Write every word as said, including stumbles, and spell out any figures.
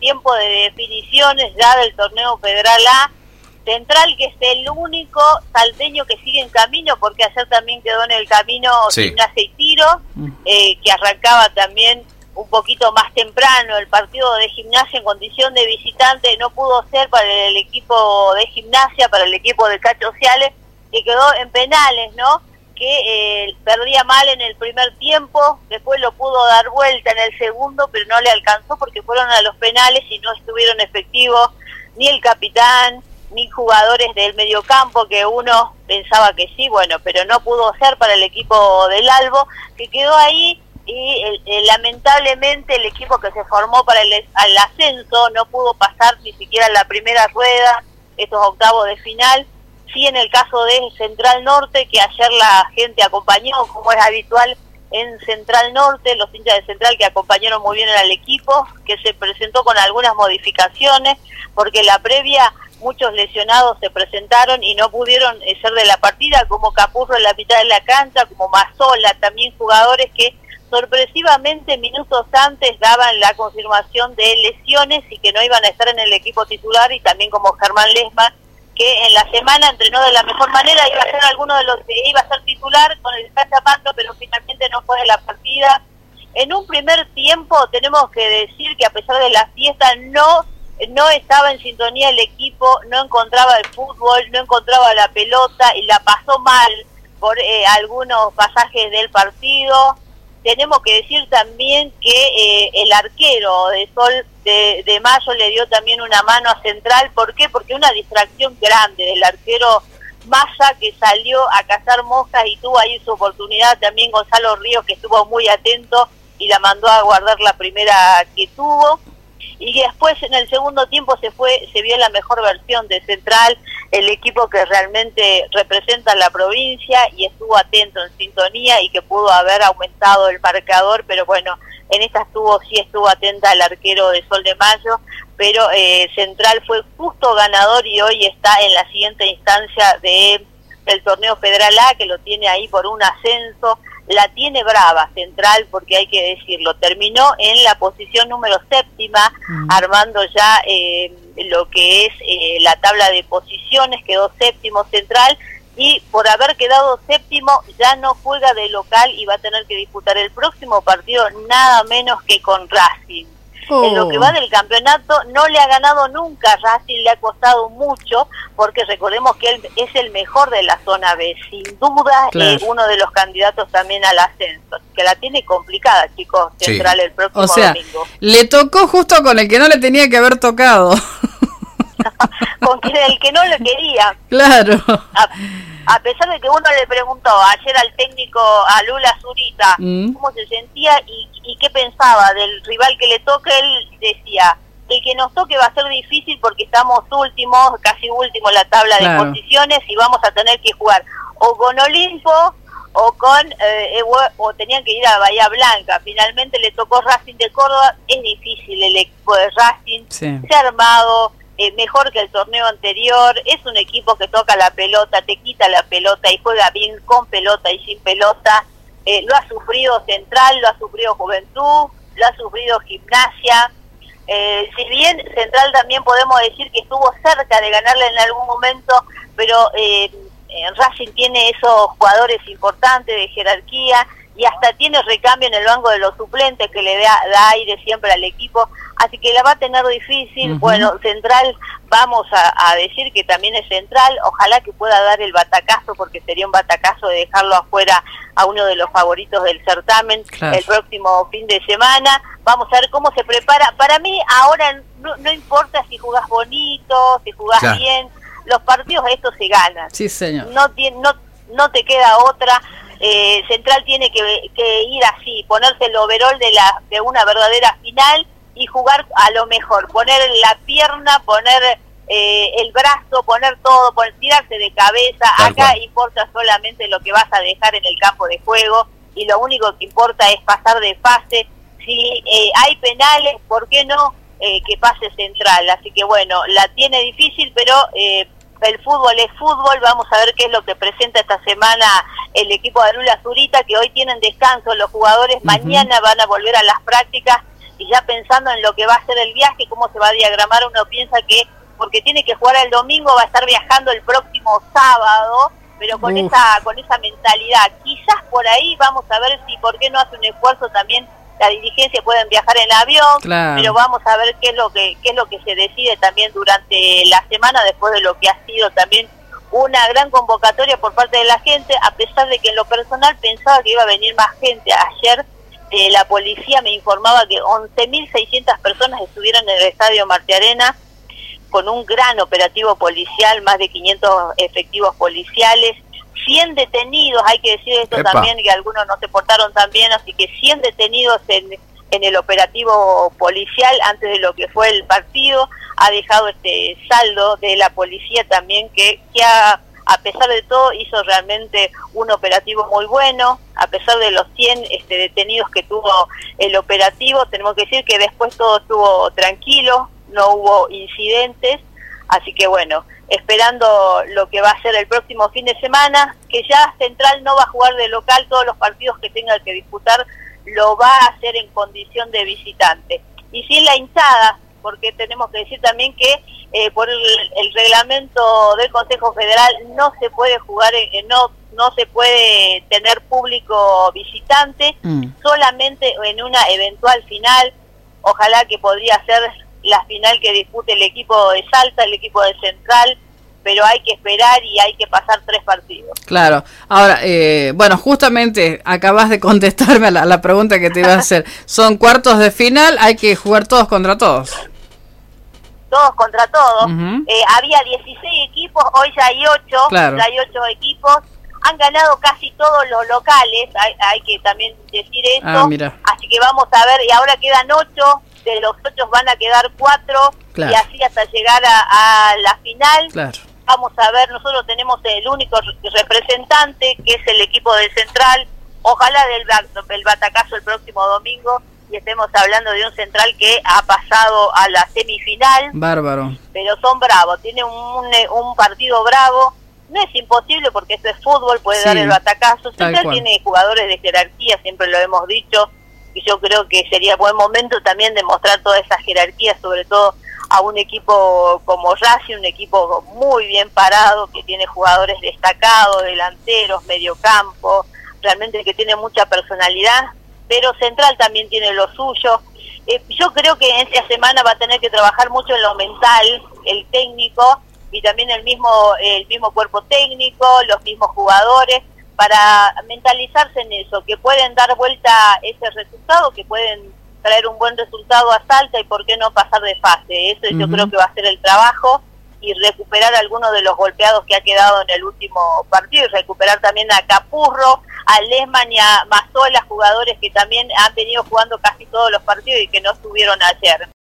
tiempo de definiciones ya del torneo Federal A. Central, que es el único salteño que sigue en camino, porque ayer también quedó en el camino sí. Gimnasia y Tiro, eh, que arrancaba también un poquito más temprano. El partido de Gimnasia en condición de visitante no pudo ser para el equipo de Gimnasia, para el equipo de Cacho Ciales, que quedó en penales, ¿no? Que eh, perdía mal en el primer tiempo, después lo pudo dar vuelta en el segundo, pero no le alcanzó porque fueron a los penales y no estuvieron efectivos ni el capitán ni jugadores del mediocampo, que uno pensaba que sí, bueno, pero no pudo ser para el equipo del Albo, que quedó ahí, y el, el, lamentablemente el equipo que se formó para el, el ascenso no pudo pasar ni siquiera la primera rueda, estos octavos de final. Sí, en el caso de Central Norte, que ayer la gente acompañó, como es habitual en Central Norte, los hinchas de Central que acompañaron muy bien al equipo, que se presentó con algunas modificaciones, porque la previa muchos lesionados se presentaron y no pudieron ser de la partida, como Capurro en la mitad de la cancha, como Mazzola, también jugadores que sorpresivamente minutos antes daban la confirmación de lesiones y que no iban a estar en el equipo titular, y también como Germán Lesma, que en la semana entrenó de la mejor manera, iba a ser alguno de los que iba a ser titular con el Cachapando, pero finalmente no fue de la partida. En un primer tiempo tenemos que decir que a pesar de la fiesta no no estaba en sintonía el equipo, no encontraba el fútbol, no encontraba la pelota y la pasó mal por eh, algunos pasajes del partido. Tenemos que decir también que eh, el arquero de Sol de, de Mayo le dio también una mano a Central. ¿Por qué? Porque una distracción grande del arquero Massa, que salió a cazar moscas y tuvo ahí su oportunidad. También Gonzalo Ríos, que estuvo muy atento y la mandó a guardar la primera que tuvo. Y después en el segundo tiempo se fue, se vio la mejor versión de Central, el equipo que realmente representa la provincia y estuvo atento, en sintonía, y que pudo haber aumentado el marcador, pero bueno, en esta estuvo, sí estuvo atenta el arquero de Sol de Mayo, pero eh, Central fue justo ganador y hoy está en la siguiente instancia de del torneo Federal A, que lo tiene ahí por un ascenso. La tiene brava Central, porque hay que decirlo, terminó en la posición número séptima, mm. armando ya eh, lo que es eh, la tabla de posiciones, quedó séptimo Central, y por haber quedado séptimo ya no juega de local y va a tener que disputar el próximo partido nada menos que con Racing. Oh. En lo que va del campeonato no le ha ganado nunca, Racing le ha costado mucho, porque recordemos que él es el mejor de la zona B, sin duda, claro. eh, uno de los candidatos también al ascenso, que la tiene complicada, chicos, Central, sí. El próximo o sea, domingo. Le tocó justo con el que no le tenía que haber tocado. Con el que no le quería. Claro. A, a pesar de que uno le preguntó ayer al técnico, a Lula Zurita, mm. cómo se sentía y, y qué pensaba del rival que le toque, él decía, el que nos toque va a ser difícil porque estamos últimos, casi últimos en la tabla claro. de posiciones, y vamos a tener que jugar o con Olimpo o con eh, o tenían que ir a Bahía Blanca. Finalmente le tocó Racing de Córdoba. Es difícil el equipo de Racing, sí. se ha armado eh, mejor que el torneo anterior, es un equipo que toca la pelota, te quita la pelota y juega bien con pelota y sin pelota. Eh, lo ha sufrido Central, lo ha sufrido Juventud, lo ha sufrido Gimnasia. Eh, si bien Central también podemos decir que estuvo cerca de ganarle en algún momento, pero eh, Racing tiene esos jugadores importantes de jerarquía y hasta tiene recambio en el banco de los suplentes que le da, da aire siempre al equipo, así que la va a tener difícil. Uh-huh. Bueno, Central, vamos a, a decir que también es Central, ojalá que pueda dar el batacazo, porque sería un batacazo de dejarlo afuera a uno de los favoritos del certamen, claro. el próximo fin de semana. Vamos a ver cómo se prepara. Para mí ahora no, no importa si jugás bonito, si jugás claro. bien, los partidos estos se ganan. Sí, señor. No, no, no te queda otra. Eh, Central tiene que, que ir así, ponerse el overol de, la, de una verdadera final y jugar a lo mejor, poner la pierna, poner eh, el brazo, poner todo, poner, tirarse de cabeza. Tal Acá cual. Importa solamente lo que vas a dejar en el campo de juego, y lo único que importa es pasar de fase. Si eh, hay penales, ¿por qué no eh, que pase Central? Así que bueno, la tiene difícil, pero eh, el fútbol es fútbol. Vamos a ver qué es lo que presenta esta semana el equipo de Lula Zurita, que hoy tienen descanso los jugadores, uh-huh. mañana van a volver a las prácticas y ya pensando en lo que va a ser el viaje, cómo se va a diagramar, uno piensa que porque tiene que jugar el domingo va a estar viajando el próximo sábado, pero con Uf. esa con esa mentalidad. Quizás por ahí vamos a ver si por qué no hace un esfuerzo también la dirigencia, pueden viajar en avión, claro. pero vamos a ver qué es lo que qué es lo que se decide también durante la semana, después de lo que ha sido también una gran convocatoria por parte de la gente, a pesar de que en lo personal pensaba que iba a venir más gente. Ayer eh, la policía me informaba que once mil seiscientas personas estuvieron en el Estadio Marte Arena, con un gran operativo policial, más de quinientos efectivos policiales, cien detenidos, hay que decir esto Epa. también, que algunos no se portaron tan bien, así que cien detenidos en, en el operativo policial antes de lo que fue el partido. Ha dejado este saldo de la policía también, que, que ha, a pesar de todo hizo realmente un operativo muy bueno. A pesar de los cien este, detenidos que tuvo el operativo, tenemos que decir que después todo estuvo tranquilo, no hubo incidentes, así que bueno, esperando lo que va a ser el próximo fin de semana, que ya Central no va a jugar de local, todos los partidos que tenga que disputar lo va a hacer en condición de visitante. Y sin la hinchada, porque tenemos que decir también que eh, por el, el reglamento del Consejo Federal no se puede jugar, eh, no no se puede tener público visitante, mm. solamente en una eventual final, ojalá que podría ser la final que dispute el equipo de Salta, el equipo de Central, pero hay que esperar y hay que pasar tres partidos. Claro. Ahora, eh, bueno, justamente acabas de contestarme a la, a la pregunta que te iba a hacer. Son cuartos de final, hay que jugar todos contra todos. Todos contra todos. Uh-huh. Eh, había dieciséis equipos, hoy ya hay ocho, claro. ya hay ocho equipos. Han ganado casi todos los locales, hay, hay que también decir eso. Ah, mira. Así que vamos a ver, y ahora quedan ocho. De los ocho van a quedar cuatro, claro. y así hasta llegar a, a la final. Claro. Vamos a ver, nosotros tenemos el único representante, que es el equipo del Central. Ojalá del el batacazo el próximo domingo, y estemos hablando de un Central que ha pasado a la semifinal. Bárbaro. Pero son bravos, tiene un, un partido bravo. No es imposible porque esto es fútbol, puede sí, dar el batacazo. Central tiene jugadores de jerarquía, siempre lo hemos dicho, y yo creo que sería buen momento también de mostrar toda esa jerarquía, sobre todo a un equipo como Racing, un equipo muy bien parado, que tiene jugadores destacados, delanteros, mediocampo, realmente que tiene mucha personalidad, pero Central también tiene lo suyo. Eh, yo creo que en esta semana va a tener que trabajar mucho en lo mental, el técnico, y también el mismo, el mismo cuerpo técnico, los mismos jugadores, para mentalizarse en eso, que pueden dar vuelta ese resultado, que pueden traer un buen resultado a Salta y por qué no pasar de fase. Eso uh-huh. yo creo que va a ser el trabajo, y recuperar algunos de los golpeados que ha quedado en el último partido, y recuperar también a Capurro, a Lesman y a Mazola, jugadores que también han venido jugando casi todos los partidos y que no estuvieron ayer.